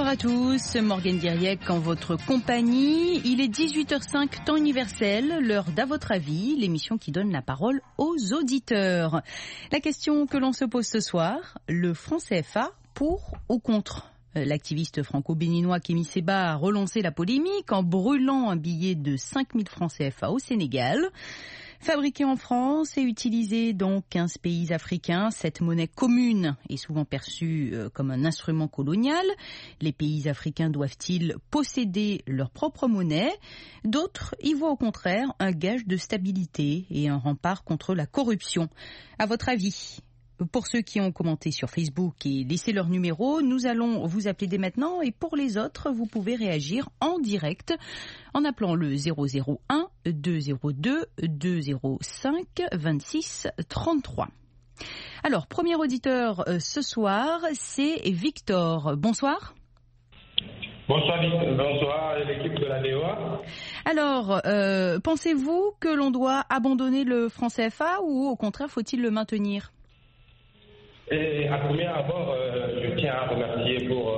Bonsoir à tous, Morgane Diriec en votre compagnie. Il est 18h05, temps universel, l'heure d'À votre avis, l'émission qui donne la parole aux auditeurs. La question que l'on se pose ce soir, le franc CFA pour ou contre ? L'activiste franco-béninois Kémy Séba a relancé la polémique en brûlant un billet de 5000 francs CFA au Sénégal. Fabriquée en France et utilisée dans 15 pays africains, cette monnaie commune est souvent perçue comme un instrument colonial. Les pays africains doivent-ils posséder leur propre monnaie ? D'autres y voient au contraire un gage de stabilité et un rempart contre la corruption. À votre avis ? Pour ceux qui ont commenté sur Facebook et laissé leur numéro, nous allons vous appeler dès maintenant. Et pour les autres, vous pouvez réagir en direct en appelant le 001 202 205 26 33. Alors, premier auditeur ce soir, c'est Victor. Bonsoir. Bonsoir, bonsoir l'équipe de la DOA. Alors, pensez-vous que l'on doit abandonner le franc CFA ou au contraire faut-il le maintenir ? Et à premier abord, je tiens à remercier pour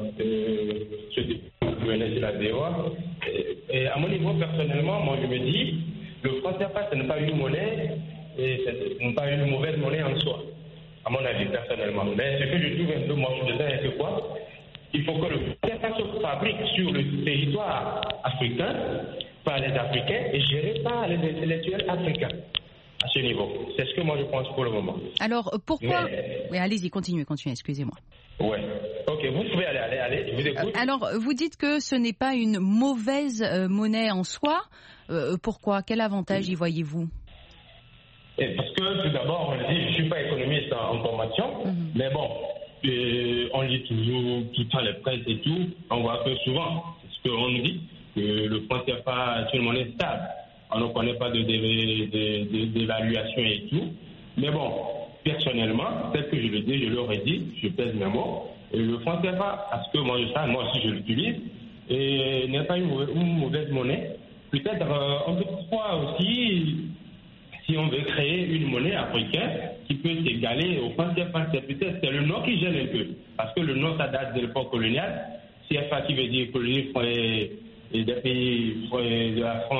ce débat que vous menez sur la DOA. Et à mon niveau, personnellement, moi je me dis, le franc CFA, ce n'est pas une monnaie, et ce n'est pas une mauvaise monnaie en soi, à mon avis, personnellement. Mais ce que je trouve un peu moche de ça, c'est quoi ? Il faut que le franc CFA se fabrique sur le territoire africain, par les Africains, et géré par les intellectuels africains. À ce niveau. C'est ce que moi je pense pour le moment. Alors pourquoi Oui, allez-y, continuez, excusez-moi. Ouais. Ok, vous pouvez aller, je vous écoute. Alors vous dites que ce n'est pas une mauvaise monnaie en soi. Pourquoi ? Quel avantage y voyez-vous ? Parce que tout d'abord, on dit, je ne suis pas économiste en formation, mais bon, on lit toujours tout le temps les presse et tout, on voit que souvent, c'est ce qu'on nous dit, que le franc CFA est une monnaie stable. On ne connaît pas d'évaluation et tout. Mais bon, personnellement, tel que je le dis, je l'aurais dit, je pèse mes mots. Et le franc CFA, parce que moi aussi je l'utilise, et n'est pas une mauvaise monnaie. Peut-être on peut croire aussi, si on veut créer une monnaie africaine qui peut s'égaler au franc CFA, c'est le nom qui gêne un peu. Parce que le nom, ça date de l'époque coloniale. CFA qui veut dire colonie et des pays de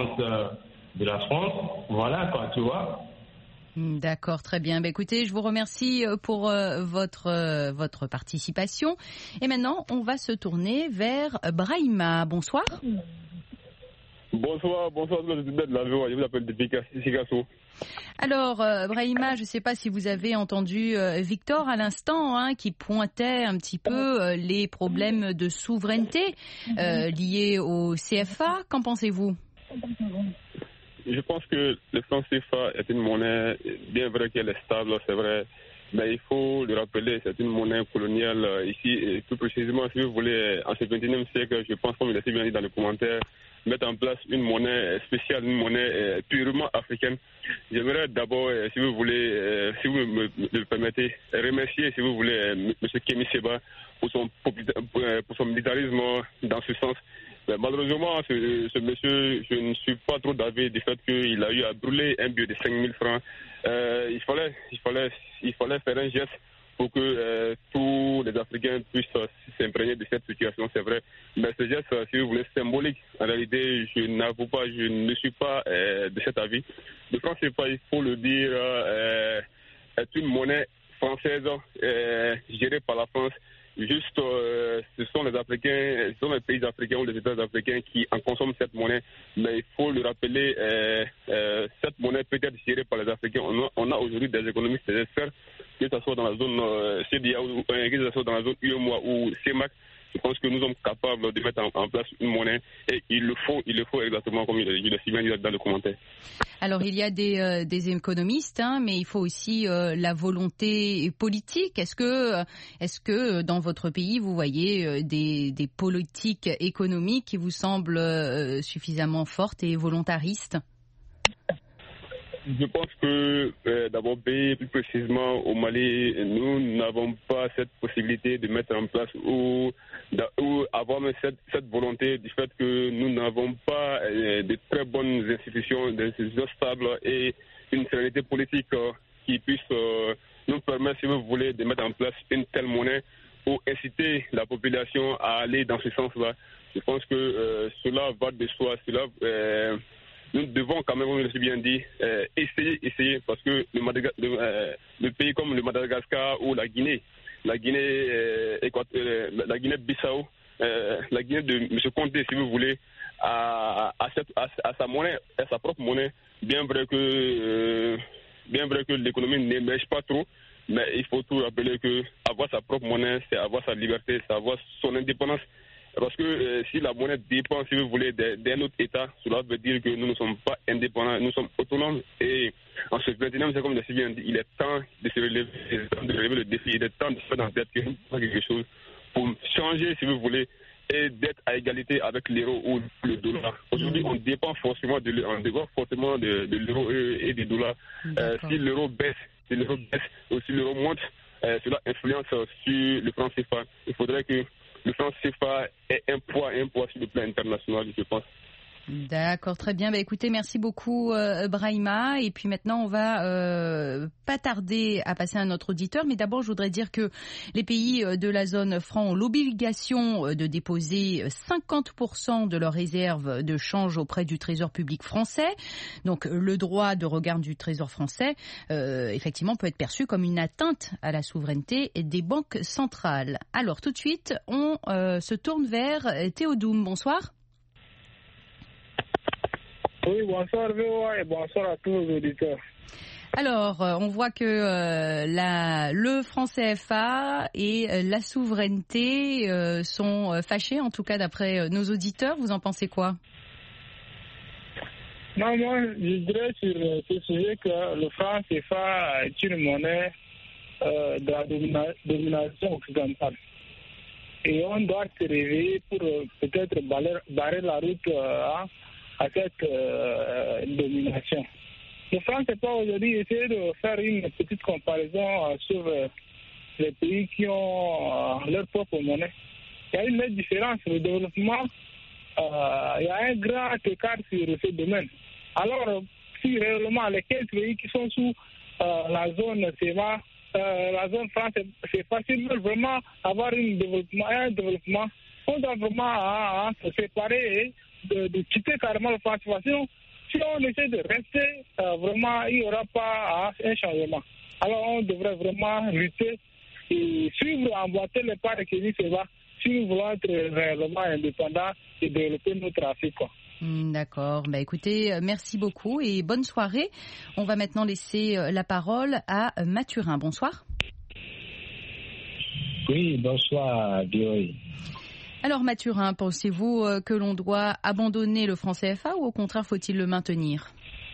la France, voilà quoi, tu vois. D'accord, très bien. Écoutez, je vous remercie pour votre participation. Et maintenant, on va se tourner vers Brahima. Bonsoir. Bonsoir le de la VOA, je vous appelle depuis Picasso. Alors, Brahima, je ne sais pas si vous avez entendu Victor à l'instant, qui pointait un petit peu les problèmes de souveraineté liés au CFA. Qu'en pensez-vous ? Je pense que le franc CFA est une monnaie, bien vrai qu'elle est stable, c'est vrai, mais il faut le rappeler, c'est une monnaie coloniale ici, et plus précisément, si vous voulez, en ce 21e siècle, je pense, comme il a si bien dit dans les commentaires, mettre en place une monnaie spéciale, une monnaie purement africaine. J'aimerais d'abord, si vous voulez, si vous me le permettez, remercier, si vous voulez, M. Kémy Séba pour son militarisme dans ce sens. Mais malheureusement, ce monsieur, je ne suis pas trop d'avis du fait qu'il a eu à brûler un billet de 5000 francs. Il fallait faire un geste pour que tous les Africains puissent s'imprégner de cette situation, c'est vrai. Mais ce geste, si vous voulez, symbolique. En réalité, je ne suis pas de cet avis. Le franc CFA, il faut le dire, est une monnaie française gérée par la France. Juste, ce sont les Africains, ce sont les pays africains ou les États africains qui en consomment cette monnaie. Mais il faut le rappeler, cette monnaie peut être gérée par les Africains. On a aujourd'hui des économistes, des experts, que ce soit dans la zone CDA ou que ce soit dans la zone UEMOA ou CEMAC. Je pense que nous sommes capables de mettre en place une monnaie et il le faut exactement comme il le si bien dit dans le commentaire. Alors il y a des économistes, mais il faut aussi la volonté politique. Est-ce que dans votre pays vous voyez des politiques économiques qui vous semblent suffisamment fortes et volontaristes ? Je pense que d'abord, plus précisément au Mali, nous n'avons pas cette possibilité de mettre en place ou avoir cette volonté du fait que nous n'avons pas de très bonnes institutions, des institutions stables et une sérénité politique qui puisse nous permettre, si vous voulez, de mettre en place une telle monnaie ou inciter la population à aller dans ce sens-là. Je pense que cela va de soi. Nous devons quand même, comme je l'ai bien dit, essayer, parce que le pays comme le Madagascar ou la Guinée-Bissau, la Guinée de M. Condé, si vous voulez, à sa monnaie, à sa propre monnaie, bien vrai que l'économie n'émerge pas trop, mais il faut tout rappeler que avoir sa propre monnaie, c'est avoir sa liberté, c'est avoir son indépendance. Parce que si la monnaie dépend, si vous voulez, d'un autre État, cela veut dire que nous ne sommes pas indépendants, nous sommes autonomes. Et en ce 21e siècle, comme je l'ai bien dit, il est temps de se relever, le défi, il est temps de faire dans tête quelque chose pour changer, si vous voulez, et d'être à égalité avec l'euro ou le dollar. Aujourd'hui, on dépend forcément de l'euro et du dollar. Si l'euro baisse, ou si l'euro monte, cela influence sur le franc CFA. Il faudrait que le franc CFA ait un poids sur le plan international, je pense. D'accord, très bien. Écoutez, merci beaucoup Brahima. Et puis maintenant, on va pas tarder à passer à notre auditeur. Mais d'abord, je voudrais dire que les pays de la zone franc ont l'obligation de déposer 50% de leurs réserves de change auprès du Trésor public français. Donc, le droit de regard du Trésor français, effectivement, peut être perçu comme une atteinte à la souveraineté des banques centrales. Alors, tout de suite, on se tourne vers Théodoum. Bonsoir. Oui, bonsoir VOA et bonsoir à tous nos auditeurs. Alors, on voit que le franc CFA et la souveraineté sont fâchés, en tout cas d'après nos auditeurs. Vous en pensez quoi? Non, moi, je dirais sur ce sujet que le franc CFA est une monnaie de la domination occidentale. Et on doit se réveiller pour peut-être barrer la route à cette domination. Le franc CFA aujourd'hui, essayer de faire une petite comparaison sur les pays qui ont leur propre monnaie. Il y a une nette différence. Le développement, il y a un grand écart sur ce domaine. Alors, si réellement les 15 pays qui sont sous la zone CFA, la zone franc CFA, s'ils veulent vraiment avoir un développement, on doit vraiment se séparer et de quitter carrément le franc CFA. Si on essaie de rester, vraiment, il n'y aura pas un changement. Alors, on devrait vraiment lutter et suivre, emboîter les pas requis CFA si nous voulons être réellement indépendants et développer notre Afrique. D'accord. Écoutez, merci beaucoup et bonne soirée. On va maintenant laisser la parole à Mathurin. Bonsoir. Oui, bonsoir, Dioï. Alors Mathurin, pensez-vous que l'on doit abandonner le franc CFA ou au contraire faut-il le maintenir?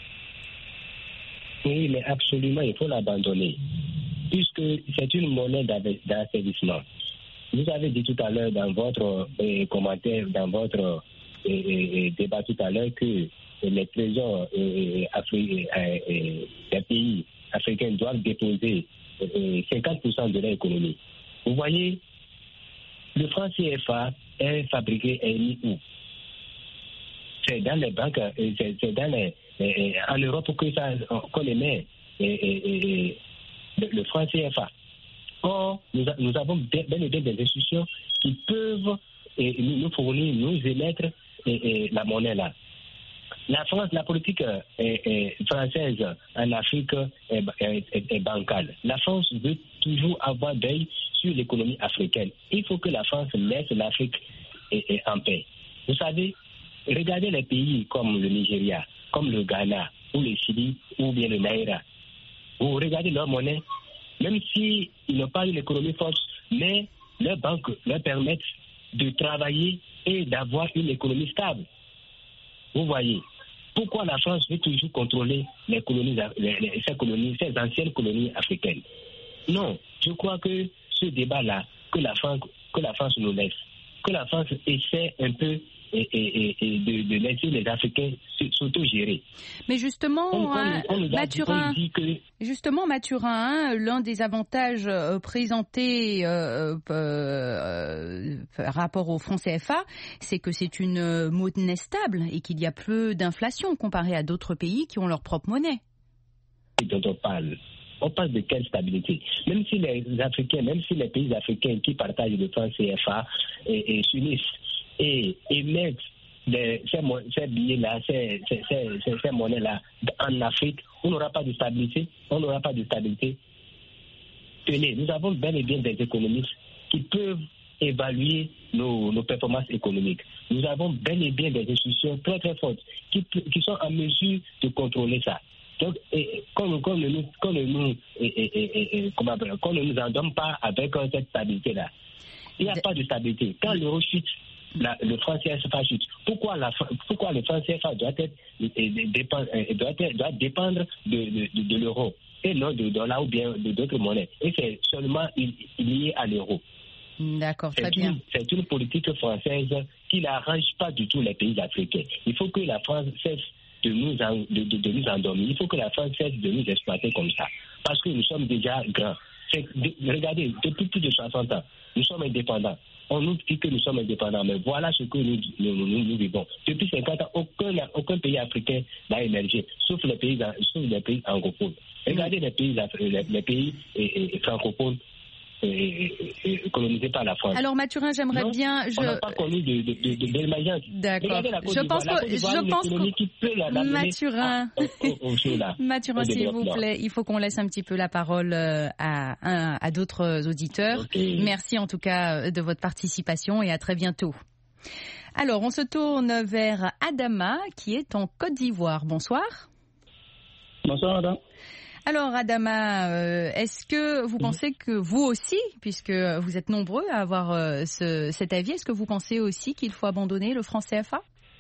Oui, mais absolument, il faut l'abandonner, puisque c'est une monnaie d'asservissement. Vous avez dit tout à l'heure dans votre commentaire, dans votre débat tout à l'heure, que les trésors des pays africains doivent déposer 50% de leur économie. Vous voyez, le franc CFA est fabriqué et mis où? C'est dans les banques, c'est en Europe qu'on émet le franc CFA. Or, nous avons bien et bien des institutions qui peuvent nous fournir, nous émettre la monnaie là. La politique française en Afrique est bancale. La France veut toujours avoir d'œil sur l'économie africaine. Il faut que la France laisse l'Afrique en paix. Vous savez, regardez les pays comme le Nigeria, comme le Ghana, ou le Chili, ou bien le Naira. Vous regardez leur monnaie, même s'ils n'ont pas une économie forte, mais leurs banques leur permettent de travailler et d'avoir une économie stable. Vous voyez, pourquoi la France veut toujours contrôler ces anciennes colonies africaines? Non, je crois que ce débat-là, que la France nous laisse, que la France essaie un peu de laisser les Africains s'auto-gérer. Mais justement, Mathurin, l'un des avantages présentés par rapport au franc CFA, c'est que c'est une monnaie stable et qu'il y a peu d'inflation comparé à d'autres pays qui ont leur propre monnaie. Dont on parle. On parle de quelle stabilité? Même si les Africains, même si les pays africains qui partagent le franc CFA et s'unissent et mettent ces billets-là, ces monnaies-là en Afrique, on n'aura pas de stabilité. Tenez, nous avons bel et bien des économistes qui peuvent évaluer nos performances économiques. Nous avons bel et bien des institutions très très fortes qui sont en mesure de contrôler ça. Donc, qu'on ne nous endorme pas avec cette stabilité-là. Il n'y a pas de stabilité. Quand l'euro chute, le franc CFA chute. Pourquoi le franc CFA doit dépendre de l'euro et non de dollars ou bien d'autres monnaies? Et c'est seulement lié à l'euro. D'accord, très bien. C'est une politique française qui n'arrange pas du tout les pays africains. Il faut que la France cesse de nous endormir. Il faut que la France cesse de nous exploiter comme ça. Parce que nous sommes déjà grands. Regardez, depuis plus de 60 ans, nous sommes indépendants. On nous dit que nous sommes indépendants, mais voilà ce que nous vivons. Depuis 50 ans, aucun pays africain n'a émergé, sauf les pays anglophones. Regardez les pays francophones colonisés par la France. Alors Mathurin, j'aimerais bien... On n'a pas connu d'émergence. D'accord. Je pense que Mathurin, s'il vous plaît, il faut qu'on laisse un petit peu la parole à d'autres auditeurs. Okay. Merci en tout cas de votre participation et à très bientôt. Alors, on se tourne vers Adama qui est en Côte d'Ivoire. Bonsoir. Bonsoir, madame. Alors, Adama, est-ce que vous pensez que vous aussi, puisque vous êtes nombreux à avoir cet avis, est-ce que vous pensez aussi qu'il faut abandonner le franc CFA?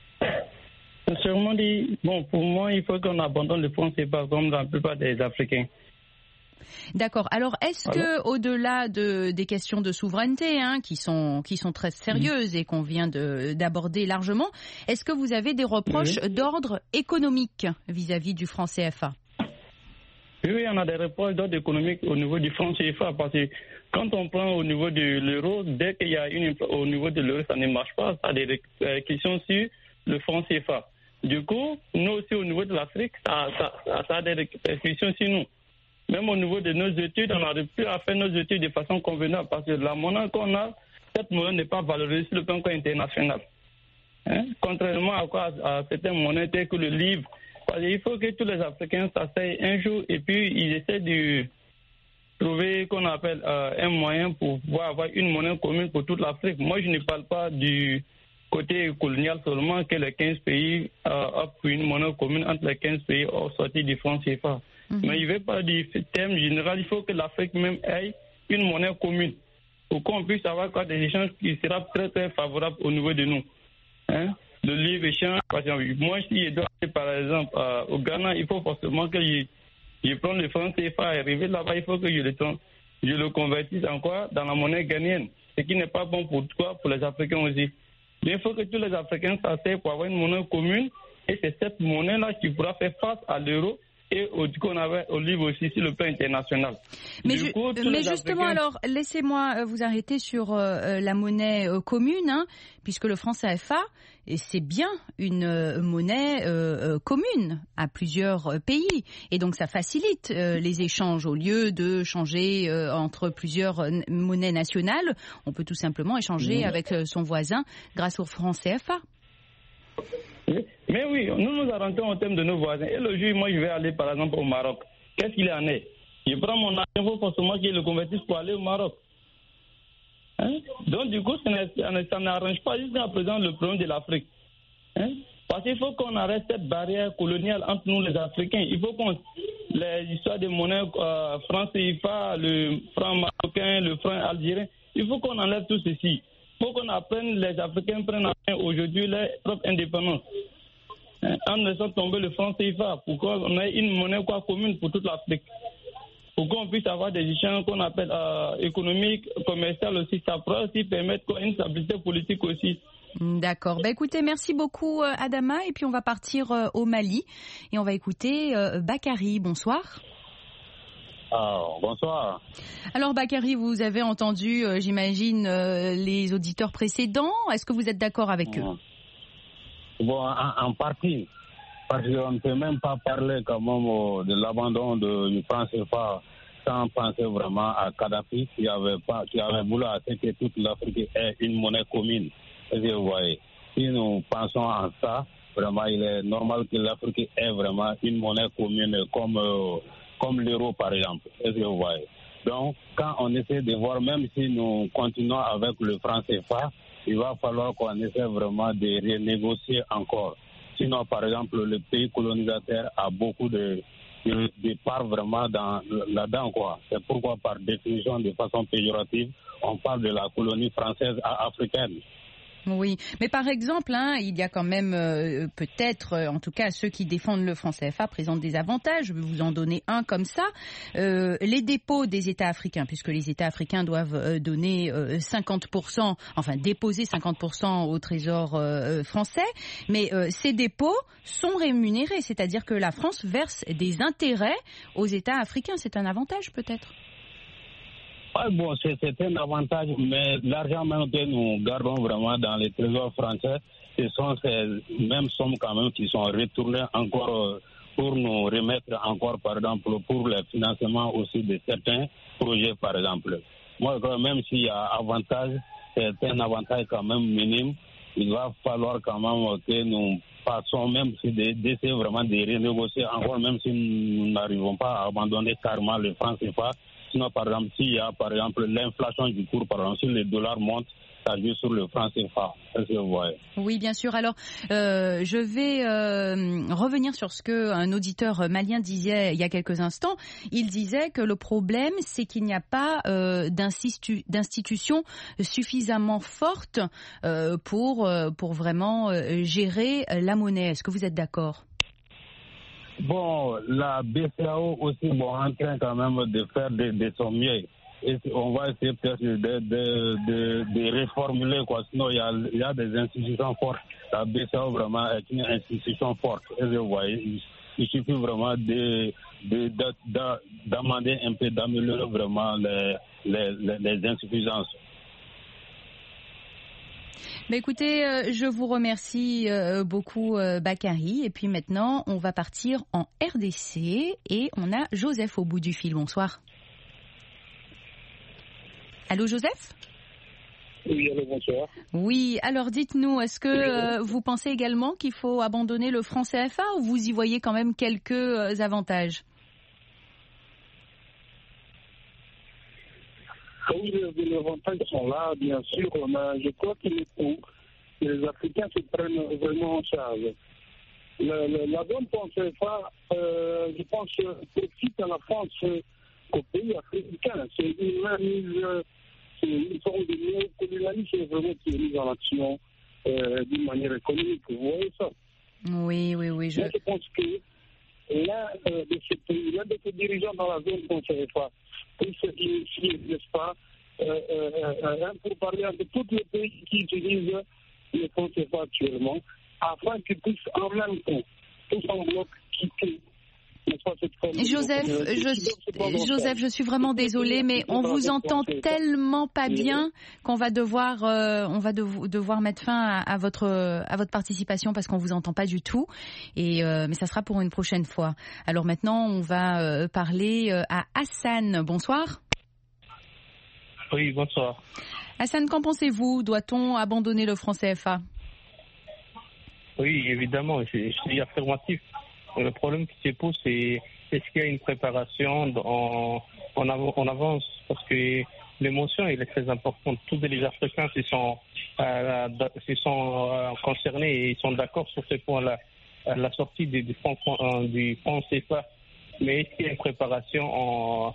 Sûrement dit, pour moi, il faut qu'on abandonne le franc CFA comme dans la plupart des Africains. D'accord. Alors, est-ce que, au-delà des questions de souveraineté, qui sont très sérieuses et qu'on vient d'aborder largement, est-ce que vous avez des reproches d'ordre économique vis-à-vis du franc CFA? Oui, on a des reproches d'ordre économique au niveau du franc CFA parce que quand on prend au niveau de l'euro, dès qu'il y a au niveau de l'euro, ça ne marche pas. Ça a des questions sur le franc CFA. Du coup, nous aussi au niveau de l'Afrique, ça a des répercussions sur nous. Même au niveau de nos études, on n'arrive plus à faire nos études de façon convenable parce que la monnaie qu'on a, cette monnaie n'est pas valorisée sur le plan international. Contrairement à certaines monnaies telles que le livre. Il faut que tous les Africains s'asseyent un jour et puis ils essaient de trouver qu'on appelle un moyen pour pouvoir avoir une monnaie commune pour toute l'Afrique. Moi, je ne parle pas du côté colonial seulement que les 15 pays offrent une monnaie commune entre les 15 pays sortis du franc CFA. Mais il ne veut pas du thème général. Il faut que l'Afrique même ait une monnaie commune pour qu'on puisse avoir des échanges qui seront très très favorables au niveau de nous. Le livre échange, moi, si je dois aller par exemple au Ghana, il faut forcément que je prenne le franc CFA et arriver là-bas, il faut que je le convertisse encore dans la monnaie ghanéenne, ce qui n'est pas bon pour toi, pour les Africains aussi. Mais il faut que tous les Africains s'asseyent pour avoir une monnaie commune et c'est cette monnaie-là qui pourra faire face à l'euro et qu'on avait au livre aussi sur le plan international. Mais justement, alors, laissez-moi vous arrêter sur la monnaie commune, puisque le franc CFA, c'est bien une monnaie commune à plusieurs pays. Et donc, ça facilite les échanges. Au lieu de changer entre plusieurs monnaies nationales, on peut tout simplement échanger avec son voisin grâce au franc CFA. Mais oui, nous arrêtons au thème de nos voisins. Et le jour, moi, je vais aller, par exemple, au Maroc. Qu'est-ce qu'il en est? Je prends mon argent, il faut forcément qu'il le convertisse pour aller au Maroc. Donc, du coup, ça n'arrange pas jusqu'à présent le problème de l'Afrique. Parce qu'il faut qu'on arrête cette barrière coloniale entre nous, les Africains. Il faut les histoires de monnaie, franc CFA, le franc marocain, le franc algérien, il faut qu'on enlève tout ceci. Il faut qu'on apprenne, les Africains prennent en main aujourd'hui leur propre indépendance. En laissant tomber le franc CFA, pour qu'on ait une monnaie commune pour toute l'Afrique. Pour qu'on puisse avoir des échanges qu'on appelle économiques, commerciales aussi. Ça pourra aussi permettre une stabilité politique aussi. D'accord. Écoutez, merci beaucoup Adama. Et puis on va partir au Mali et on va écouter Bakary. Bonsoir. Bonsoir. Alors Bakary, vous avez entendu, j'imagine, les auditeurs précédents. Est-ce que vous êtes d'accord avec eux? Bon, en partie. Parce qu'on ne peut même pas parler quand même de l'abandon du franc CFA sans penser vraiment à Kadhafi qui avait voulu à ce que toute l'Afrique ait une monnaie commune. Vous voyez, si nous pensons à ça, vraiment il est normal que l'Afrique ait vraiment une monnaie commune comme l'euro par exemple. Vous voyez. Donc quand on essaie de voir, même si nous continuons avec le franc CFA, il va falloir qu'on essaie vraiment de renégocier encore. Sinon, par exemple, le pays colonisateur a beaucoup de parts vraiment là-dedans, quoi. C'est pourquoi, par définition, de façon péjorative, on parle de la colonie française africaine. Oui, mais par exemple, il y a quand même peut-être, en tout cas ceux qui défendent le franc CFA présentent des avantages. Je vais vous en donner un comme ça. Les dépôts des États africains, puisque les États africains doivent donner 50%, enfin déposer 50% au Trésor français, mais ces dépôts sont rémunérés, c'est-à-dire que la France verse des intérêts aux États africains. C'est un avantage peut-être ? Bon, c'est un avantage, mais l'argent même que nous gardons vraiment dans les trésors français, ce sont ces mêmes sommes quand même qui sont retournées encore pour nous remettre encore, par exemple, pour le financement aussi de certains projets, par exemple. Moi, même s'il y a avantage, c'est un avantage quand même minime. Il va falloir quand même que nous passons, même si d'essayer vraiment de renégocier encore, même si nous n'arrivons pas à abandonner carrément le franc CFA. Sinon, par exemple, s'il y a par exemple l'inflation du cours, par exemple, si le dollar monte, ça joue sur le franc CFA. Est-ce que vous voyez ? Oui, bien sûr. Alors, je vais revenir sur ce qu'un auditeur malien disait il y a quelques instants. Il disait que le problème, c'est qu'il n'y a pas d'institution suffisamment forte pour vraiment gérer la monnaie. Est-ce que vous êtes d'accord ? Bon, la BCEAO aussi en train quand même de faire de son mieux. Et on va essayer peut-être de reformuler, quoi. Sinon, il y a des institutions fortes. La BCEAO vraiment est une institution forte. Et vous voyez, il suffit vraiment d'amender un peu, d'améliorer vraiment les insuffisances. Mais écoutez, je vous remercie beaucoup Bakary. Et puis maintenant, on va partir en RDC et on a Joseph au bout du fil. Bonsoir. Allô Joseph ? Oui, allô, bonsoir. Oui, alors dites-nous, est-ce que vous pensez également qu'il faut abandonner le franc CFA ou vous y voyez quand même quelques avantages ? Oui, les avantages sont là, bien sûr, mais je crois qu'il est temps que les Africains se prennent vraiment en charge. La bonne pensée, je pense, profite à la France qu'au pays africain. C'est une mainmise, c'est une forme de néocolonialisme vraiment qui est mise en action d'une manière économique. Vous voyez ça ? Oui. Je pense que l'un de ces pays, l'un de ces dirigeants dans la zone conseille pas, puisse initier, n'est-ce pas, pour parler de tous les pays qui utilisent le fonds CFA actuellement, afin qu'ils puissent en même temps, tous en bloc, quitter. Joseph, je suis vraiment désolée, mais on vous entend tellement pas bien qu'on va devoir mettre fin à votre participation parce qu'on vous entend pas du tout. Mais ça sera pour une prochaine fois. Alors maintenant, on va parler à Hassan. Bonsoir. Oui, bonsoir. Hassan, qu'en pensez-vous ? Doit-on abandonner le franc CFA ? Oui, évidemment, je suis affirmatif. Le problème qui se pose, c'est est-ce qu'il y a une préparation en avance, parce que l'émotion elle est très importante. Tous les Africains se sont concernés et ils sont d'accord sur ce point-là. La sortie du franc CFA, mais est-ce qu'il y a une préparation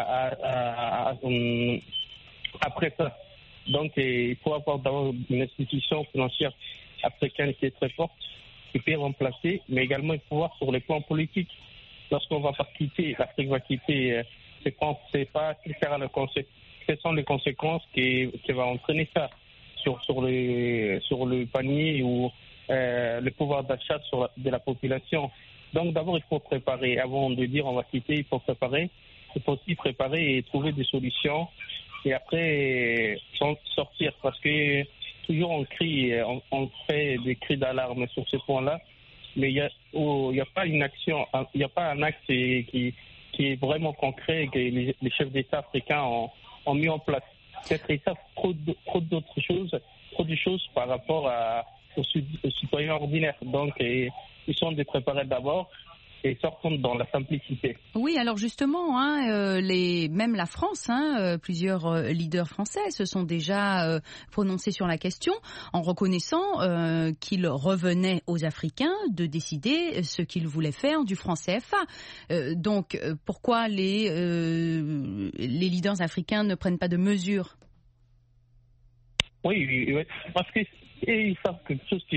après ça? Donc il faut avoir d'abord une institution financière africaine qui est très forte, qui peut remplacer, mais également il faut voir sur le plan politique. Lorsqu'on va pas quitter, l'Afrique va quitter ce franc CFA, quelles sont les conséquences qui va entraîner ça sur le panier ou le pouvoir d'achat de la population. Donc d'abord il faut préparer, avant de dire on va quitter, il faut préparer. Il faut aussi préparer et trouver des solutions et après sortir, parce que toujours on crie, on fait des cris d'alarme sur ce point-là, mais il y a où il n'y a pas une action, il n'y a pas un acte qui est vraiment concret que les chefs d'État africains ont mis en place. Peut-être ils savent trop d'autres choses, trop de choses par rapport aux citoyens ordinaires. Donc, ils sont préparés d'abord et sortent dans la simplicité. Oui, alors justement, même la France, plusieurs leaders français se sont déjà prononcés sur la question en reconnaissant qu'il revenait aux Africains de décider ce qu'ils voulaient faire du franc CFA. Donc, pourquoi les leaders africains ne prennent pas de mesures? Oui, parce qu'ils savent que quelque chose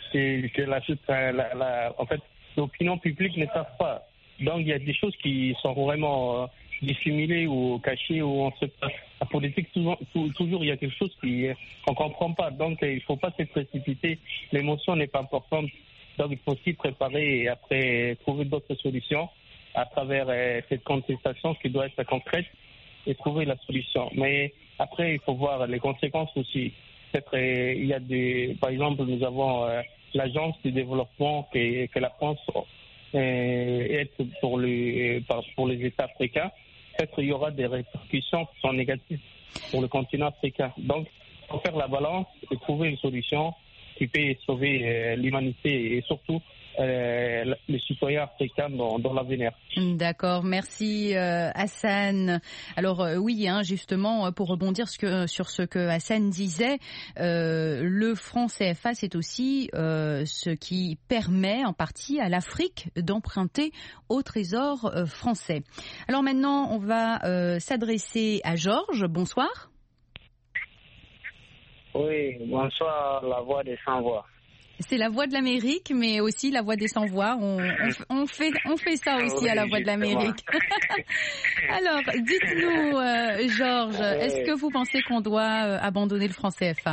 en fait, l'opinion publique ne savent pas. Donc il y a des choses qui sont vraiment dissimulées ou cachées, ou on sait pas. La politique, toujours il y a quelque chose qu'on ne comprend pas. Donc il ne faut pas se précipiter. L'émotion n'est pas importante. Donc il faut s'y préparer et après trouver d'autres solutions à travers cette contestation qui doit être concrète et trouver la solution. Mais après, il faut voir les conséquences aussi. Peut-être il y a par exemple, nous avons l'agence de développement que la France aide pour les États africains. Peut-être il y aura des répercussions qui sont négatives pour le continent africain. Donc, il faut faire la balance et trouver une solution qui peut sauver l'humanité et surtout les citoyens africains dans l'avenir. D'accord, merci Hassan. Alors oui, justement, pour rebondir sur ce que Hassan disait, le franc CFA, c'est aussi ce qui permet en partie à l'Afrique d'emprunter au trésor français. Alors maintenant, on va s'adresser à Georges. Bonsoir. Oui, bonsoir, la voix des sans-voix. C'est la Voix de l'Amérique, mais aussi la Voix des sans-voix. On fait ça aussi à la Voix de l'Amérique. Alors, dites-nous, Georges, est-ce que vous pensez qu'on doit abandonner le franc CFA?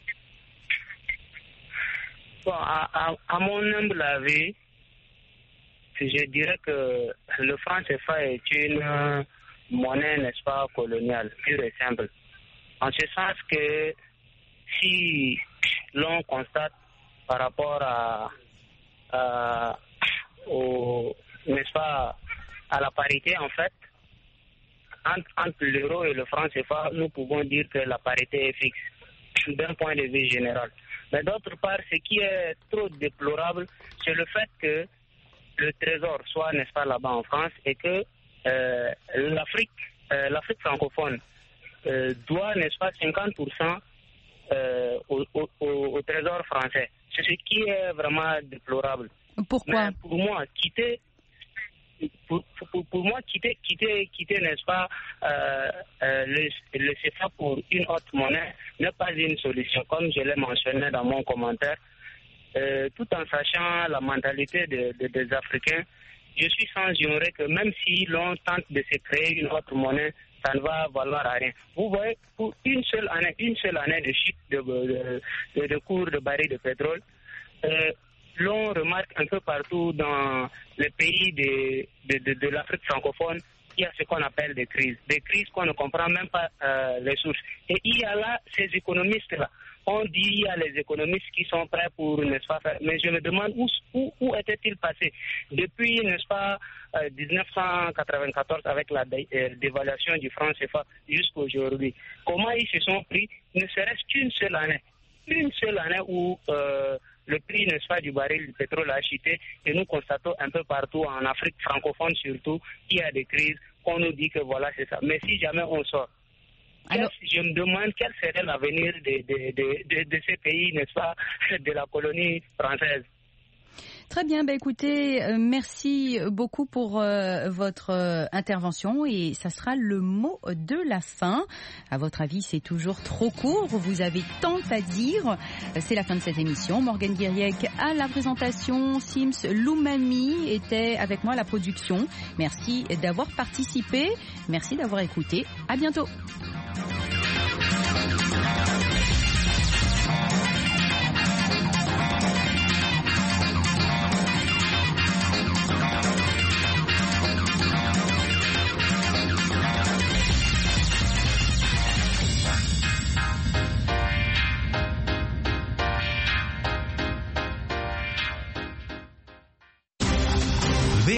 Bon, à mon humble avis, je dirais que le franc CFA est une monnaie, n'est-ce pas, coloniale, pure et simple. En ce sens que si l'on constate par rapport n'est-ce pas, à la parité, en fait, entre l'euro et le franc CFA, nous pouvons dire que la parité est fixe, d'un point de vue général. Mais d'autre part, ce qui est trop déplorable, c'est le fait que le trésor soit, n'est-ce pas, là-bas en France, et que l'Afrique francophone doit, n'est-ce pas, 50% au trésor français. C'est ce qui est vraiment déplorable. Pourquoi? Mais pour moi, quitter, n'est-ce pas, le CFA pour une autre monnaie n'est pas une solution, comme je l'ai mentionné dans mon commentaire. Tout en sachant la mentalité des Africains, je suis sans ignorer que même si l'on tente de se créer une autre monnaie, ça ne va valoir à rien. Vous voyez, pour une seule année de chute de cours de baril de pétrole, l'on remarque un peu partout dans les pays de l'Afrique francophone, il y a ce qu'on appelle des crises qu'on ne comprend même pas les sources. Et il y a là ces économistes-là. On dit il y a les économistes qui sont prêts pour, n'est-ce pas, faire. Mais je me demande où étaient-ils passés depuis, n'est-ce pas, 1994 avec la dévaluation du franc CFA jusqu'à aujourd'hui. Comment ils se sont pris, ne serait-ce qu'une seule année où le prix, n'est-ce pas, du baril du pétrole a chuté, et nous constatons un peu partout en Afrique francophone surtout qu'il y a des crises, qu'on nous dit que voilà c'est ça. Mais si jamais on sort, alors, je me demande quel serait l'avenir de ces pays, n'est-ce pas, de la colonie française. Très bien, écoutez, merci beaucoup pour votre intervention et ça sera le mot de la fin. À votre avis, c'est toujours trop court, vous avez tant à dire. C'est la fin de cette émission. Morgane Guiriec à la présentation, Sims Loumami était avec moi à la production. Merci d'avoir participé, merci d'avoir écouté. À bientôt.